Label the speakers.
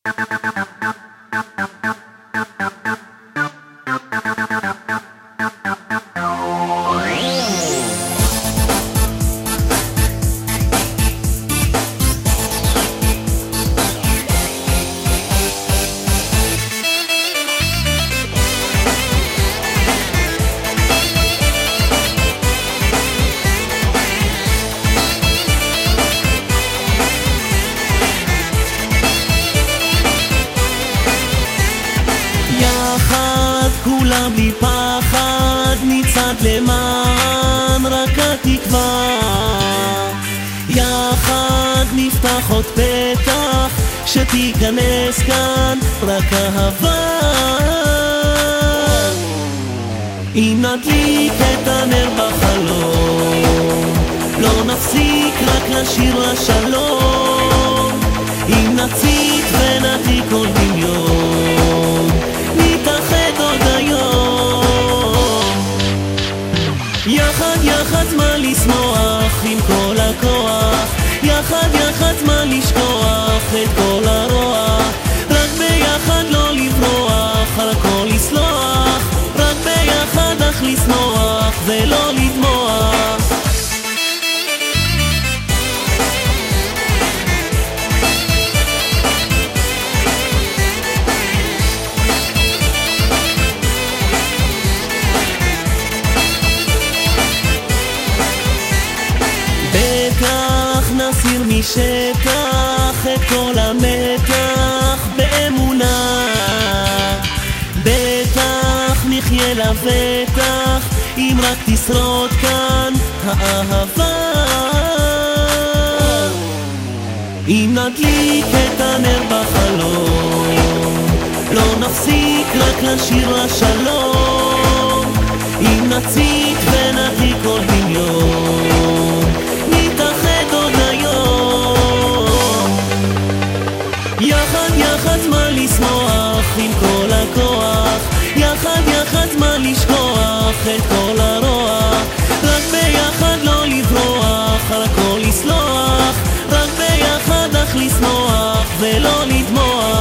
Speaker 1: כולם בלי פחד נצעד למען רק התקווה, יחד נפתח עוד פתח שתיכנס כאן רק אהבה. אם נדליק את הנר בחלום לא נפסיק רק לשיר לשלום, אם נציץ ונעתיק כל דמיון נתאחד עוד היום. יחד יחד זמן לשמוח עם כל הכוח, יחד יחד זמן לשכוח את כל הרוע, רק ביחד לא לברוח, על הכל לסלוח, רק ביחד אך לשמוח ולא לדמוע. נסיר משטח את כל המתח באמונה, בטח נחיה לבטח אם רק תשרוד כאן האהבה. אם נדליק את הנר בחלום לא נפסיק רק לשיר לשלום, אם נציץ ונעתיק כל דמיון נתאחד עוד היום. יחד יחד זמן לשמוח עם כל הכוח, יחד יחד זמן לשכוח את כל הרוע, רק ביחד לא לברוח, על הכל לסלוח, רק ביחד אך לשמוח ולא לדמוע.